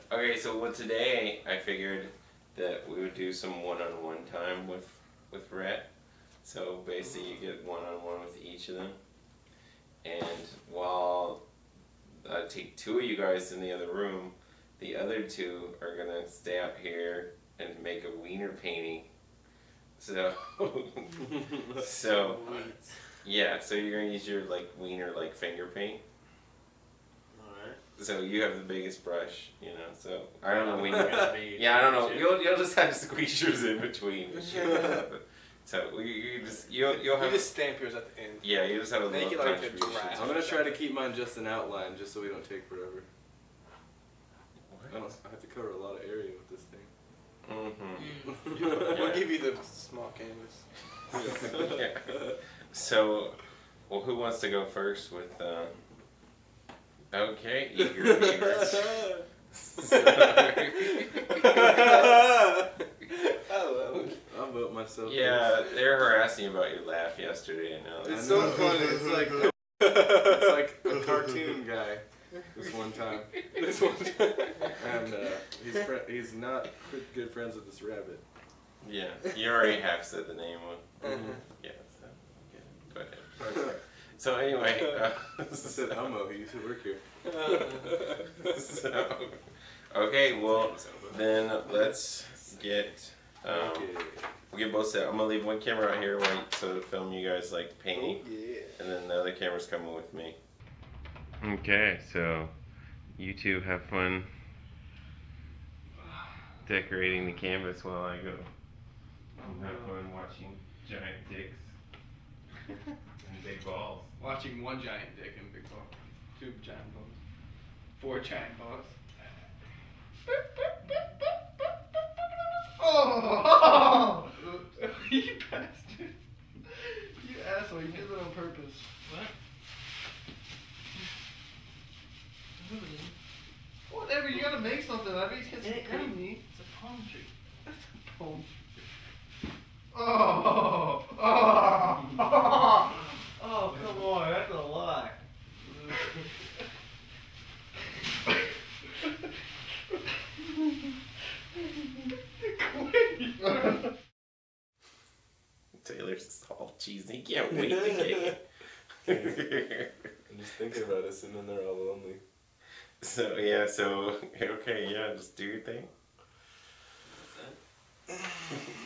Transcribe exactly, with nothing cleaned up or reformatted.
Okay, so well, today I figured that we would do some one-on-one time with with Rhett. So basically, you get one-on-one with each of them, and while I take two of you guys in the other room, the other two are gonna stay out here and make a wiener painting. So, so yeah, so you're gonna use your like wiener like finger paint. So you have the biggest brush, you know. So I don't know when you're gonna be. Yeah, I don't know. You'll you'll just have squeezers in between. So you, you just you'll you'll have. You just stamp yours at the end. Yeah, you just have a Make little it like contribution. a I'm gonna try to keep mine just an outline, just so we don't take forever. What? I don't. I have to cover a lot of area with this thing. Mm-hmm. We'll give you the small canvas. Yeah. So, well, who wants to go first with? Uh, Okay, eager, eager. I'll vote myself. Yeah, they were harassing you about your laugh yesterday. I know. It's so funny. It's like it's like a cartoon guy. This one time. This one time. And uh, he's fr- he's not good friends with this rabbit. Yeah, you already have said the name one. Mm-hmm. Yeah, so yeah, go ahead. So anyway, uh, I said Elmo. He used to work here. so, okay, well then let's get. Um, Okay. we'll get both set. I'm gonna leave one camera out here, right, so to film you guys like painting, Oh, yeah. and then the other camera's coming with me. Okay, so you two have fun decorating the canvas while I go. I'll have fun watching giant dicks and big balls. Watching one giant dick and big ball. Two giant balls. Four giant balls. Oh! You bastard. You asshole, you did that on purpose. What? Whatever, you gotta make something. I mean, it's It- kidding me. It's a palm tree. That's a palm tree. Oh! Oh! Oh! Oh, come on, that's a lie. Taylor's just all cheesy. He can't wait to get it. I'm just thinking about it, sitting in there all lonely. So yeah, so okay, yeah, just do your thing.